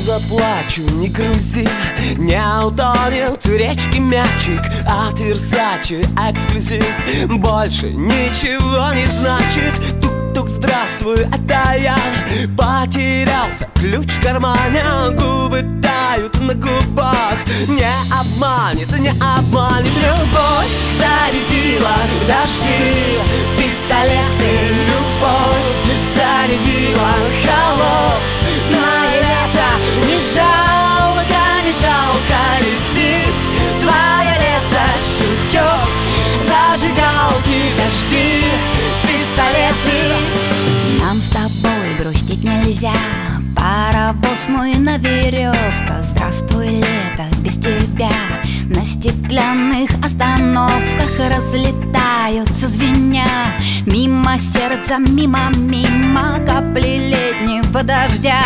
заплачу, не грузи, не утонет в речке мячик от Версачи, эксклюзив больше ничего не значит. Тук-тук, здравствуй, это я. Потерялся ключ в кармане, губы тают на губах. Не обманет любовь. Зарядила дожди, пистолеты, любовь. Зарядила холодное лето. Не жалко, не жалко летит твое лето. Чутек, зажигалки, дожди, пистолеты. Нам с тобой грустить нельзя, паровоз мой на веревках. Здравствуй, лето, без тебя на стеклянных остановках разлетаются звеня. Мимо сердца, мимо капли летнего дождя.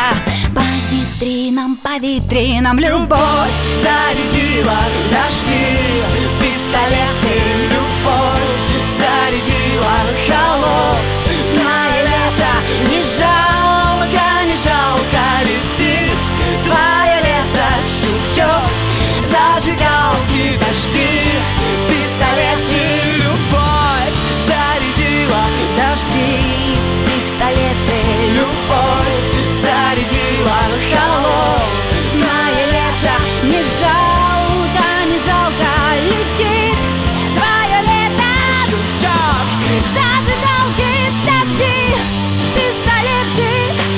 По витринам любовь. Зарядила дожди, пистолеты, любовь. Зарядила холодное лето. Не жалко, не жалко летит твое лето. Чутек, зажигалки, дожди, пистолеты, любовь. Зарядила Дожди, пистолеты, любовь. Зарядила холодное лето. не жалко, не жалко летит твое лето. Чутек, Зажигалки, дожди, пистолеты.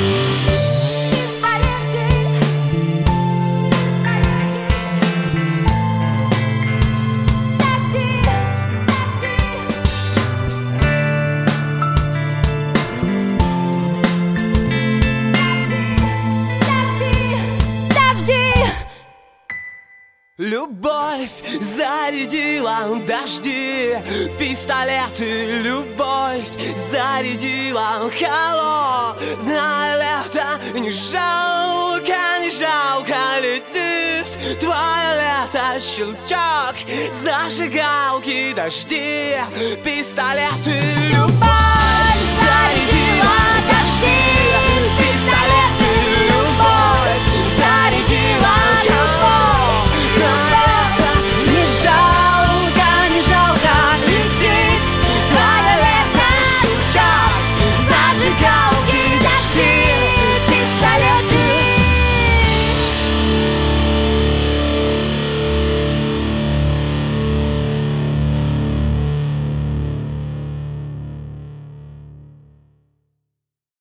любовь зарядила дожди, пистолеты, любовь зарядила холодное лето. Не жалко, не жалко летит твое лето. Щелчок, зажигалки, дожди, пистолеты.